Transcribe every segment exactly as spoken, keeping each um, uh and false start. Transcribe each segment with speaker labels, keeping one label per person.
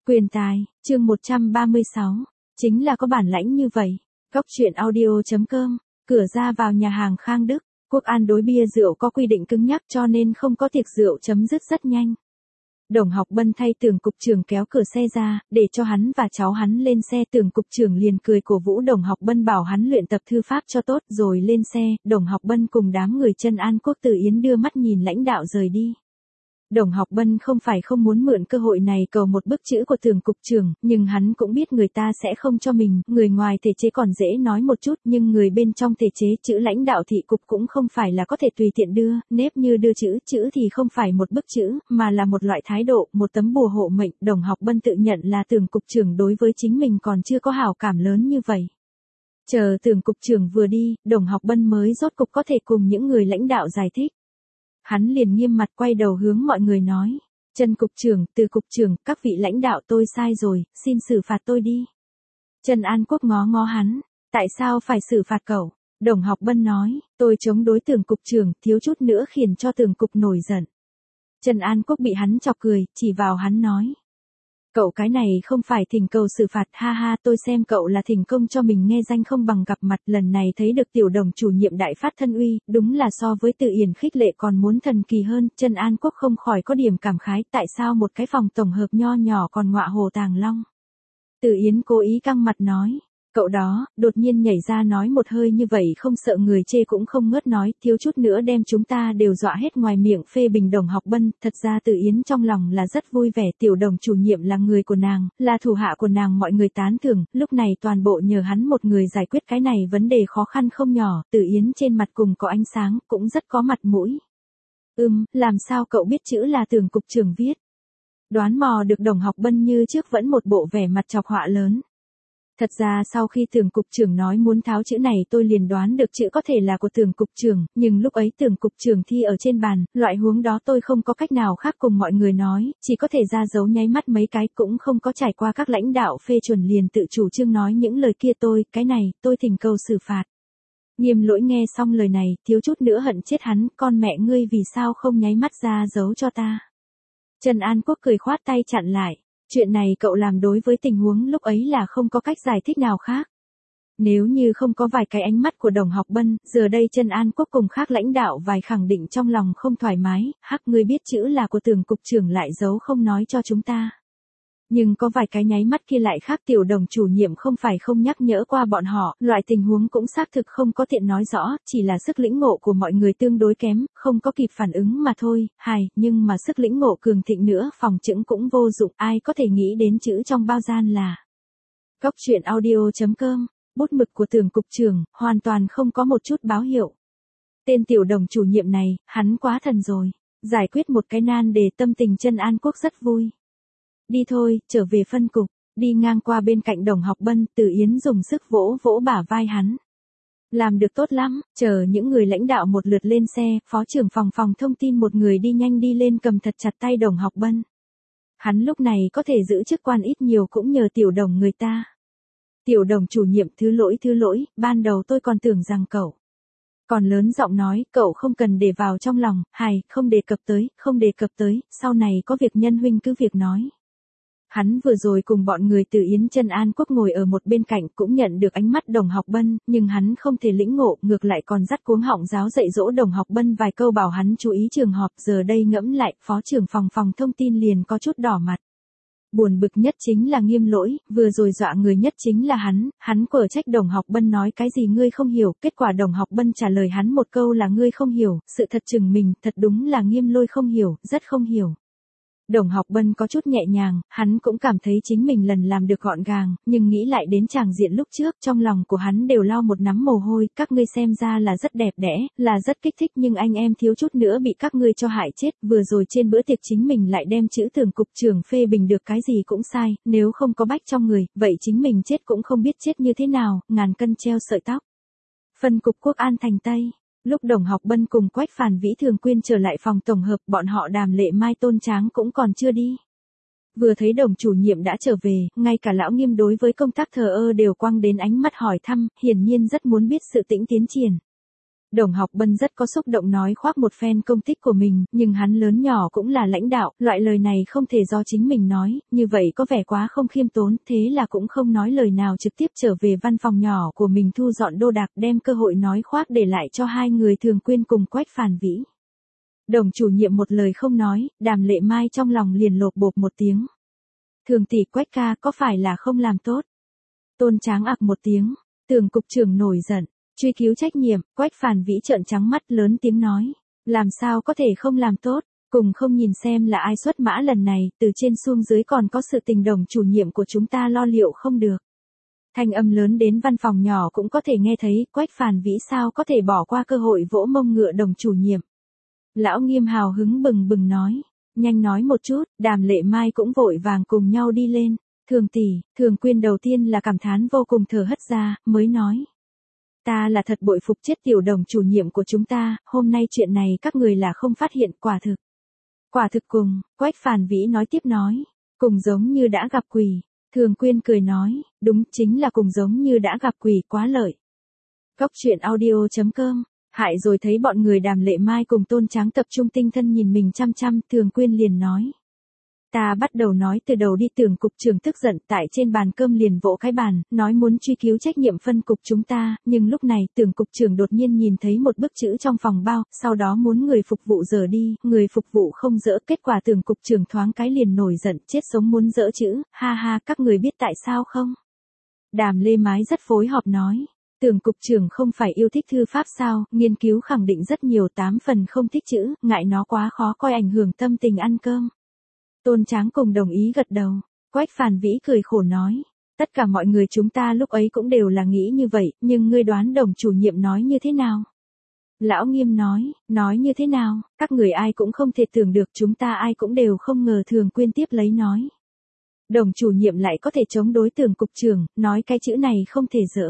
Speaker 1: Quyền tài, chương một trăm ba mươi sáu. Chính là có bản lãnh như vậy. Góc truyện audio.com. Cửa ra vào nhà hàng Khang Đức, Quốc An đối bia rượu có quy định cứng nhắc cho nên không có tiệc rượu chấm dứt rất nhanh. Đồng Học Bân thay Tưởng cục trưởng kéo cửa xe ra, để cho hắn và cháu hắn lên xe. Tưởng cục trưởng liền cười cổ vũ Đồng Học Bân bảo hắn luyện tập thư pháp cho tốt rồi lên xe. Đồng Học Bân cùng đám người Chân An Quốc Từ Yến đưa mắt nhìn lãnh đạo rời đi. Đồng Học Bân không phải không muốn mượn cơ hội này cầu một bức chữ của Tưởng cục trưởng, nhưng hắn cũng biết người ta sẽ không cho mình, người ngoài thể chế còn dễ nói một chút, nhưng người bên trong thể chế chữ lãnh đạo thị cục cũng không phải là có thể tùy tiện đưa, nếp như đưa chữ, chữ thì không phải một bức chữ, mà là một loại thái độ, một tấm bùa hộ mệnh. Đồng Học Bân tự nhận là Tưởng cục trưởng đối với chính mình còn chưa có hảo cảm lớn như vậy. Chờ Tưởng cục trưởng vừa đi, Đồng Học Bân mới rốt cục có thể cùng những người lãnh đạo giải thích. Hắn liền nghiêm mặt quay đầu hướng mọi người nói, Trần cục trưởng, Từ cục trưởng, các vị lãnh đạo tôi sai rồi, xin xử phạt tôi đi. Trần An Quốc ngó ngó hắn, tại sao phải xử phạt cậu? Đồng Học Bân nói, tôi chống đối Tưởng cục trưởng, thiếu chút nữa khiến cho Tưởng cục nổi giận. Trần An Quốc bị hắn chọc cười, chỉ vào hắn nói. Cậu cái này không phải thỉnh cầu xử phạt, ha ha, tôi xem cậu là thỉnh công cho mình nghe danh không bằng gặp mặt. Lần này thấy được tiểu Đồng chủ nhiệm đại phát thân uy, đúng là so với Từ Yến khích lệ còn muốn thần kỳ hơn. Trần An Quốc không khỏi có điểm cảm khái, tại sao một cái phòng tổng hợp nho nhỏ còn ngọa hồ tàng long. Từ Yến cố ý căng mặt nói, cậu đó, đột nhiên nhảy ra nói một hơi như vậy không sợ người chê cũng không ngớt nói, thiếu chút nữa đem chúng ta đều dọa hết ngoài miệng phê bình Đồng Học Bân. Thật ra Từ Yến trong lòng là rất vui vẻ, tiểu Đồng chủ nhiệm là người của nàng, là thủ hạ của nàng, mọi người tán thưởng, lúc này toàn bộ nhờ hắn một người giải quyết cái này vấn đề khó khăn không nhỏ. Từ Yến trên mặt cùng có ánh sáng, cũng rất có mặt mũi. Ừm, làm sao cậu biết chữ là Tưởng cục trưởng viết? Đoán mò được Đồng Học Bân như trước vẫn một bộ vẻ mặt chọc họa lớn. Thật ra sau khi Tưởng cục trưởng nói muốn tháo chữ này tôi liền đoán được chữ có thể là của Tưởng cục trưởng, nhưng lúc ấy Tưởng cục trưởng thi ở trên bàn, loại huống đó tôi không có cách nào khác cùng mọi người nói, chỉ có thể ra dấu nháy mắt mấy cái, cũng không có trải qua các lãnh đạo phê chuẩn liền tự chủ trương nói những lời kia. Tôi, cái này, tôi thỉnh cầu xử phạt. Nghiêm Lỗi nghe xong lời này, thiếu chút nữa hận chết hắn, con mẹ ngươi vì sao không nháy mắt ra dấu cho ta. Trần An Quốc cười khoát tay chặn lại. Chuyện này cậu làm đối với tình huống lúc ấy là không có cách giải thích nào khác. Nếu như không có vài cái ánh mắt của Đồng Học Bân, giờ đây Trần An Quốc cùng khác lãnh đạo vài khẳng định trong lòng không thoải mái, hắc ngươi biết chữ là của Tưởng cục trưởng lại giấu không nói cho chúng ta. Nhưng có vài cái nháy mắt kia lại khác, tiểu Đồng chủ nhiệm không phải không nhắc nhở qua bọn họ, loại tình huống cũng xác thực không có tiện nói rõ, chỉ là sức lĩnh ngộ của mọi người tương đối kém, không có kịp phản ứng mà thôi. Hài, nhưng mà sức lĩnh ngộ cường thịnh nữa, phòng chững cũng vô dụng, ai có thể nghĩ đến chữ trong bao gian là. Góc truyện audio.com, bút mực của Tưởng cục trưởng, hoàn toàn không có một chút báo hiệu. Tên tiểu Đồng chủ nhiệm này, hắn quá thần rồi, giải quyết một cái nan đề tâm tình Trần An Quốc rất vui. Đi thôi, trở về phân cục. Đi ngang qua bên cạnh Đồng Học Bân, Từ Yến dùng sức vỗ vỗ bả vai hắn. Làm được tốt lắm, chờ những người lãnh đạo một lượt lên xe, phó trưởng phòng phòng thông tin một người đi nhanh đi lên cầm thật chặt tay Đồng Học Bân. Hắn lúc này có thể giữ chức quan ít nhiều cũng nhờ tiểu Đồng người ta. Tiểu Đồng chủ nhiệm, thứ lỗi thứ lỗi, ban đầu tôi còn tưởng rằng cậu. Còn lớn giọng nói, cậu không cần để vào trong lòng, hài, không đề cập tới, không đề cập tới, sau này có việc nhân huynh cứ việc nói. Hắn vừa rồi cùng bọn người Từ Yến Trần An Quốc ngồi ở một bên cạnh cũng nhận được ánh mắt Đồng Học Bân, nhưng hắn không thể lĩnh ngộ, ngược lại còn dắt cuống họng giáo dạy dỗ Đồng Học Bân vài câu bảo hắn chú ý trường họp. Giờ đây ngẫm lại, phó trưởng phòng phòng thông tin liền có chút đỏ mặt. Buồn bực nhất chính là Nghiêm Lỗi, vừa rồi dọa người nhất chính là hắn, hắn quở trách Đồng Học Bân nói cái gì ngươi không hiểu, kết quả Đồng Học Bân trả lời hắn một câu là ngươi không hiểu, sự thật chừng mình, thật đúng là Nghiêm Lôi không hiểu, rất không hiểu. Đồng Học Bân có chút nhẹ nhàng, hắn cũng cảm thấy chính mình lần làm được gọn gàng, nhưng nghĩ lại đến tràng diện lúc trước, trong lòng của hắn đều lau một nắm mồ hôi. Các ngươi xem ra là rất đẹp đẽ, là rất kích thích, nhưng anh em thiếu chút nữa bị các ngươi cho hại chết. Vừa rồi trên bữa tiệc chính mình lại đem chữ Tưởng cục trưởng phê bình được cái gì cũng sai, nếu không có bách trong người, vậy chính mình chết cũng không biết chết như thế nào, ngàn cân treo sợi tóc. Phân cục Quốc An thành Tây. Lúc Đồng Học Bân cùng Quách Phàn Vĩ Thường Quyên trở lại phòng tổng hợp, bọn họ Đàm Lệ Mai Tôn Tráng cũng còn chưa đi. Vừa thấy Đồng chủ nhiệm đã trở về, ngay cả lão Nghiêm đối với công tác thờ ơ đều quăng đến ánh mắt hỏi thăm, hiển nhiên rất muốn biết sự tĩnh tiến triển. Đồng Học Bân rất có xúc động nói khoác một phen công tích của mình, nhưng hắn lớn nhỏ cũng là lãnh đạo, loại lời này không thể do chính mình nói, như vậy có vẻ quá không khiêm tốn, thế là cũng không nói lời nào trực tiếp trở về văn phòng nhỏ của mình thu dọn đồ đạc đem cơ hội nói khoác để lại cho hai người Thường Quyên cùng Quách Phàn Vĩ. Đồng chủ nhiệm một lời không nói, Đàm Lệ Mai trong lòng liền lộp bộp một tiếng. Thường tỷ Quách ca có phải là không làm tốt? Tôn Tráng ặc một tiếng, Tưởng cục trưởng nổi giận. Truy cứu trách nhiệm, Quách Phàn Vĩ trợn trắng mắt lớn tiếng nói. Làm sao có thể không làm tốt, cùng không nhìn xem là ai xuất mã lần này, từ trên xuống dưới còn có sự tình đồng chủ nhiệm của chúng ta lo liệu không được. Thanh âm lớn đến văn phòng nhỏ cũng có thể nghe thấy, Quách Phàn Vĩ sao có thể bỏ qua cơ hội vỗ mông ngựa đồng chủ nhiệm. Lão Nghiêm hào hứng bừng bừng nói, nhanh nói một chút, Đàm Lệ Mai cũng vội vàng cùng nhau đi lên. Thường tỷ, Thường Quyên đầu tiên là cảm thán vô cùng thở hất ra, mới nói. Ta là thật bội phục chết tiểu đồng chủ nhiệm của chúng ta, hôm nay chuyện này các người là không phát hiện, quả thực. Quả thực cùng, Quách Phàn Vĩ nói tiếp nói, cùng giống như đã gặp quỷ. Thường Quyên cười nói, đúng chính là cùng giống như đã gặp quỷ, quá lợi. Cóc truyện audio chấm com, hại rồi thấy bọn người Đàm Lệ Mai cùng Tôn Tráng tập trung tinh thần nhìn mình chăm chăm, Thường Quyên liền nói. Ta bắt đầu nói từ đầu đi. Tưởng cục trưởng tức giận tại trên bàn cơm liền vỗ cái bàn, nói muốn truy cứu trách nhiệm phân cục chúng ta, nhưng lúc này Tưởng cục trưởng đột nhiên nhìn thấy một bức chữ trong phòng bao, sau đó muốn người phục vụ dỡ đi, người phục vụ không dỡ, kết quả Tưởng cục trưởng thoáng cái liền nổi giận, chết sống muốn dỡ chữ, ha ha, các người biết tại sao không? Đàm Lê Mái rất phối hợp nói. Tưởng cục trưởng không phải yêu thích thư pháp sao, nghiên cứu khẳng định rất nhiều, tám phần không thích chữ, ngại nó quá khó coi ảnh hưởng tâm tình ăn cơm. Tôn Tráng cùng đồng ý gật đầu. Quách Phàn Vĩ cười khổ nói. Tất cả mọi người chúng ta lúc ấy cũng đều là nghĩ như vậy, nhưng ngươi đoán đồng chủ nhiệm nói như thế nào? Lão Nghiêm nói, nói như thế nào, các người ai cũng không thể tưởng được, chúng ta ai cũng đều không ngờ. Thường Quyên tiếp lấy nói. Đồng chủ nhiệm lại có thể chống đối Tưởng cục trưởng, nói cái chữ này không thể dỡ.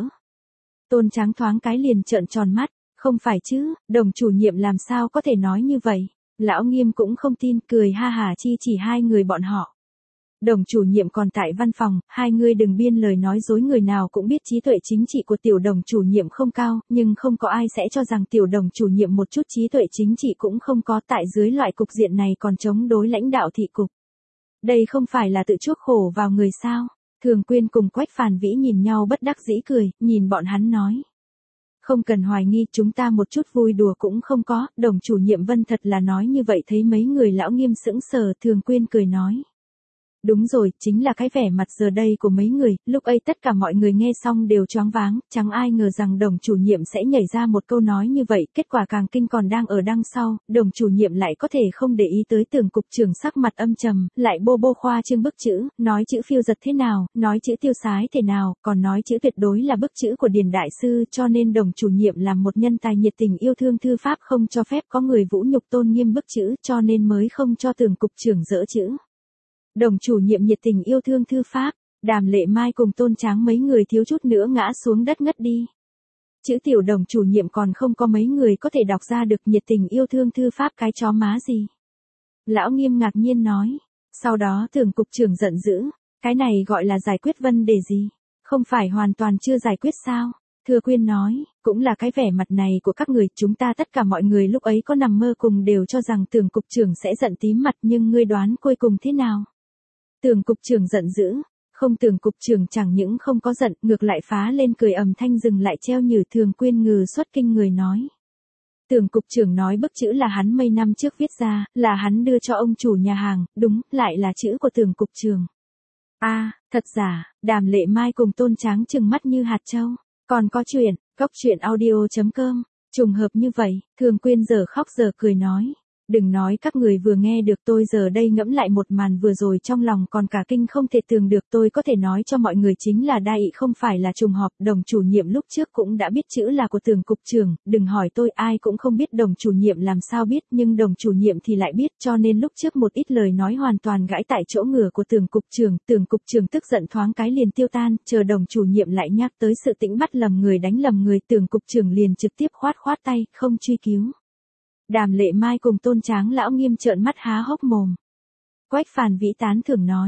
Speaker 1: Tôn Tráng thoáng cái liền trợn tròn mắt, không phải chứ, đồng chủ nhiệm làm sao có thể nói như vậy? Lão Nghiêm cũng không tin, cười ha hà chi chỉ hai người bọn họ. Đồng chủ nhiệm còn tại văn phòng, hai người đừng biên lời nói dối, người nào cũng biết trí tuệ chính trị của tiểu đồng chủ nhiệm không cao, nhưng không có ai sẽ cho rằng tiểu đồng chủ nhiệm một chút trí tuệ chính trị cũng không có, tại dưới loại cục diện này còn chống đối lãnh đạo thị cục. Đây không phải là tự chuốc khổ vào người sao? Thường Quyên cùng Quách Phàn Vĩ nhìn nhau bất đắc dĩ cười, nhìn bọn hắn nói. Không cần hoài nghi, chúng ta một chút vui đùa cũng không có, đồng chủ nhiệm Vân thật là nói như vậy. Thấy mấy người Lão Nghiêm sững sờ, Thường Quyên cười nói. Đúng rồi, chính là cái vẻ mặt giờ đây của mấy người, lúc ấy tất cả mọi người nghe xong đều choáng váng, chẳng ai ngờ rằng đồng chủ nhiệm sẽ nhảy ra một câu nói như vậy, kết quả càng kinh còn đang ở đằng sau, đồng chủ nhiệm lại có thể không để ý tới Tưởng cục trưởng sắc mặt âm trầm, lại bô bô khoa trương bức chữ, nói chữ phiêu giật thế nào, nói chữ tiêu sái thế nào, còn nói chữ tuyệt đối là bức chữ của Điền Đại Sư, cho nên đồng chủ nhiệm làm một nhân tài nhiệt tình yêu thương thư pháp không cho phép có người vũ nhục tôn nghiêm bức chữ, cho nên mới không cho Tưởng cục trưởng dỡ chữ. Đồng chủ nhiệm nhiệt tình yêu thương thư pháp, Đàm Lệ Mai cùng Tôn Tráng mấy người thiếu chút nữa ngã xuống đất ngất đi. Chữ tiểu đồng chủ nhiệm còn không có mấy người có thể đọc ra được, nhiệt tình yêu thương thư pháp cái chó má gì. Lão Nghiêm ngạc nhiên nói, sau đó Tưởng cục trưởng giận dữ, cái này gọi là giải quyết vấn đề gì, không phải hoàn toàn chưa giải quyết sao? Thừa Quyên nói, cũng là cái vẻ mặt này của các người, chúng ta tất cả mọi người lúc ấy có nằm mơ cùng đều cho rằng Tưởng cục trưởng sẽ giận tím mặt, nhưng ngươi đoán cuối cùng thế nào? Tưởng cục trưởng giận dữ, không, Tưởng cục trưởng chẳng những không có giận, ngược lại phá lên cười ầm thanh, dừng lại treo nhử. Thường Quyên ngừ xuất kinh người nói. Tưởng cục trưởng nói bức chữ là hắn mấy năm trước viết ra, là hắn đưa cho ông chủ nhà hàng, đúng, lại là chữ của Tưởng cục trưởng. A, à, thật giả, Đàm Lệ Mai cùng Tôn Tráng trừng mắt như hạt châu. Còn có chuyện, cóc truyện audio chấm com, trùng hợp như vậy, Thường Quyên giờ khóc giờ cười nói. Đừng nói các người vừa nghe được, tôi giờ đây ngẫm lại một màn vừa rồi trong lòng còn cả kinh không thể tưởng được. Tôi có thể nói cho mọi người chính là đa ị, không phải là trùng hợp, đồng chủ nhiệm lúc trước cũng đã biết chữ là của Tưởng cục trưởng, đừng hỏi tôi, ai cũng không biết đồng chủ nhiệm làm sao biết, nhưng đồng chủ nhiệm thì lại biết, cho nên lúc trước một ít lời nói hoàn toàn gãi tại chỗ ngửa của Tưởng cục trưởng. Tưởng cục trưởng tức giận thoáng cái liền tiêu tan, chờ đồng chủ nhiệm lại nhắc tới sự tĩnh bắt lầm người đánh lầm người, Tưởng cục trưởng liền trực tiếp khoát khoát tay, không truy cứu. Đàm Lệ Mai cùng Tôn Tráng Lão Nghiêm trợn mắt há hốc mồm. Quách Phàn Vĩ tán thưởng nói,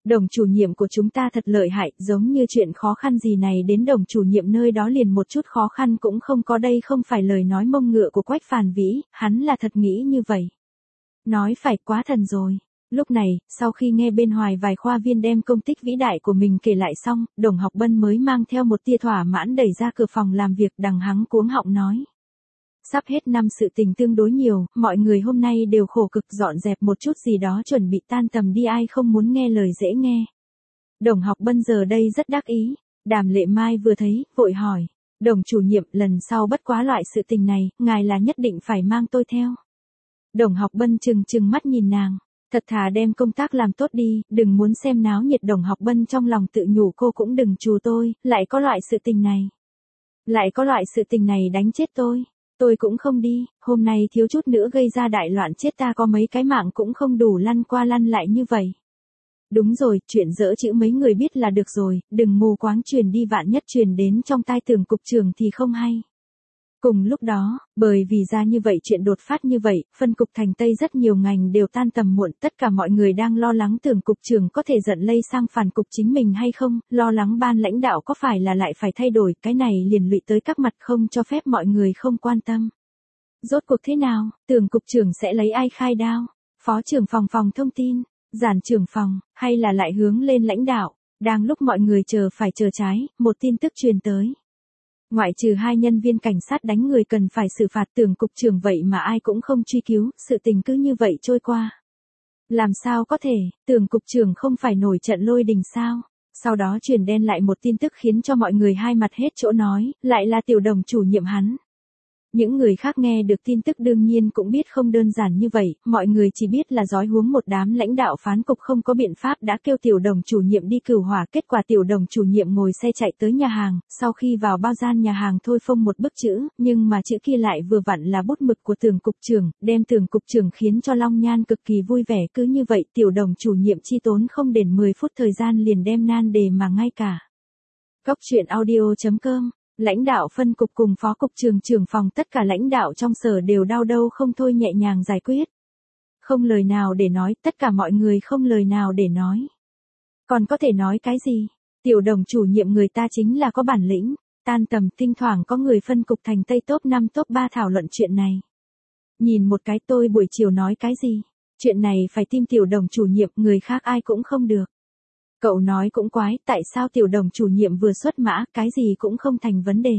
Speaker 1: Đồng chủ nhiệm của chúng ta thật lợi hại, giống như chuyện khó khăn gì này đến đồng chủ nhiệm nơi đó liền một chút khó khăn cũng không có, đây không phải lời nói mông ngựa của Quách Phàn Vĩ, hắn là thật nghĩ như vậy. Nói phải quá thần rồi. Lúc này, sau khi nghe bên Hoài vài khoa viên đem công tích vĩ đại của mình kể lại xong, Đồng Học Bân mới mang theo một tia thỏa mãn đẩy ra cửa phòng làm việc, đằng hắng cuống họng nói. Sắp hết năm sự tình tương đối nhiều, mọi người hôm nay đều khổ cực dọn dẹp một chút gì đó chuẩn bị tan tầm đi, ai không muốn nghe lời dễ nghe. Đồng Học Bân giờ đây rất đắc ý, Đàm Lệ Mai vừa thấy, vội hỏi. Đồng chủ nhiệm, lần sau bất quá loại sự tình này, ngài là nhất định phải mang tôi theo. Đồng Học Bân trừng trừng mắt nhìn nàng. Thật thà đem công tác làm tốt đi, đừng muốn xem náo nhiệt. Đồng Học Bân trong lòng tự nhủ cô cũng đừng trù tôi, lại có loại sự tình này. Lại có loại sự tình này đánh chết tôi. Tôi cũng không đi, hôm nay thiếu chút nữa gây ra đại loạn chết ta có mấy cái mạng cũng không đủ lăn qua lăn lại như vậy. Đúng rồi, chuyện dỡ chữ mấy người biết là được rồi, đừng mù quáng truyền đi, vạn nhất truyền đến trong tai Tưởng cục trưởng thì không hay. Cùng lúc đó, bởi vì ra như vậy chuyện đột phát như vậy, phân cục thành Tây rất nhiều ngành đều tan tầm muộn, tất cả mọi người đang lo lắng Tưởng cục trưởng có thể giận lây sang phản cục chính mình hay không, lo lắng ban lãnh đạo có phải là lại phải thay đổi, cái này liền lụy tới các mặt không cho phép mọi người không quan tâm. Rốt cuộc thế nào, Tưởng cục trưởng sẽ lấy ai khai đao? Phó trưởng phòng phòng thông tin, giản trưởng phòng, hay là lại hướng lên lãnh đạo? Đang lúc mọi người chờ phải chờ trái, một tin tức truyền tới. Ngoại trừ hai nhân viên cảnh sát đánh người cần phải xử phạt Tưởng cục trưởng vậy mà ai cũng không truy cứu, sự tình cứ như vậy trôi qua. Làm sao có thể, Tưởng cục trưởng không phải nổi trận lôi đình sao? Sau đó truyền đen lại một tin tức khiến cho mọi người hai mặt hết chỗ nói, lại là Tiểu Đồng chủ nhiệm hắn. Những người khác nghe được tin tức đương nhiên cũng biết không đơn giản như vậy, mọi người chỉ biết là gói huống một đám lãnh đạo phán cục không có biện pháp đã kêu Tiểu Đồng chủ nhiệm đi cửu hỏa, kết quả Tiểu Đồng chủ nhiệm ngồi xe chạy tới nhà hàng, sau khi vào bao gian nhà hàng thôi phông một bức chữ, nhưng mà chữ kia lại vừa vặn là bút mực của Tưởng cục trưởng, đem Tưởng cục trưởng khiến cho Long Nhan cực kỳ vui vẻ, cứ như vậy Tiểu Đồng chủ nhiệm chi tốn không đến mười phút thời gian liền đem nan đề mà ngay cả. Góc truyện audio chấm com. Lãnh đạo phân cục cùng phó cục trưởng trưởng phòng tất cả lãnh đạo trong sở đều đau đầu không thôi, nhẹ nhàng giải quyết. Không lời nào để nói, tất cả mọi người không lời nào để nói. Còn có thể nói cái gì? Tiểu Đồng chủ nhiệm người ta chính là có bản lĩnh, tan tầm thỉnh thoảng có người phân cục thành Tây top năm top ba thảo luận chuyện này. Nhìn một cái tôi buổi chiều nói cái gì? Chuyện này phải tin Tiểu Đồng chủ nhiệm, người khác ai cũng không được. Cậu nói cũng quái, tại sao Tiểu Đồng chủ nhiệm vừa xuất mã, cái gì cũng không thành vấn đề.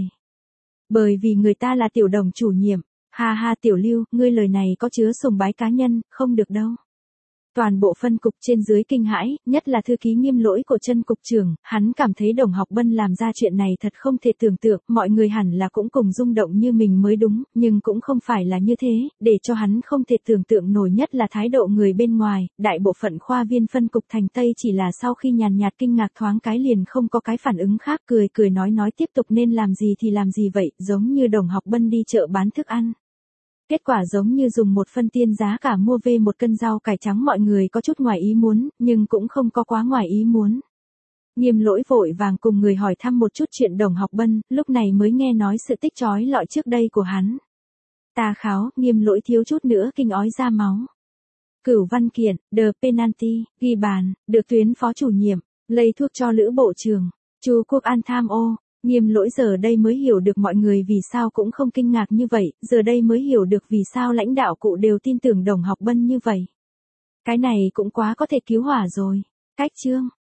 Speaker 1: Bởi vì người ta là Tiểu Đồng chủ nhiệm. Ha ha Tiểu Lưu, ngươi lời này có chứa sùng bái cá nhân, không được đâu. Toàn bộ phân cục trên dưới kinh hãi, nhất là thư ký Nghiêm Lỗi của chân cục trưởng, hắn cảm thấy Đồng Học Bân làm ra chuyện này thật không thể tưởng tượng, mọi người hẳn là cũng cùng rung động như mình mới đúng, nhưng cũng không phải là như thế, để cho hắn không thể tưởng tượng nổi nhất là thái độ người bên ngoài, đại bộ phận khoa viên phân cục thành Tây chỉ là sau khi nhàn nhạt kinh ngạc thoáng cái liền không có cái phản ứng khác, cười cười nói nói tiếp tục nên làm gì thì làm gì vậy, giống như Đồng Học Bân đi chợ bán thức ăn. Kết quả giống như dùng một phân tiên giá cả mua về một cân rau cải trắng, mọi người có chút ngoài ý muốn, nhưng cũng không có quá ngoài ý muốn. Nghiêm Lỗi vội vàng cùng người hỏi thăm một chút chuyện Đồng Học Bân, lúc này mới nghe nói sự tích chói lọi trước đây của hắn. Ta kháo, Nghiêm Lỗi thiếu chút nữa kinh ói ra máu. Cửu văn kiện, the penalty, ghi bàn, được tuyến phó chủ nhiệm, lây thuốc cho Lữ bộ trưởng, Chu Quốc An tham ô. Nghiêm Lỗi giờ đây mới hiểu được mọi người vì sao cũng không kinh ngạc như vậy, giờ đây mới hiểu được vì sao lãnh đạo cụ đều tin tưởng Đồng Học Bân như vậy. Cái này cũng quá có thể cứu hỏa rồi. Cách chương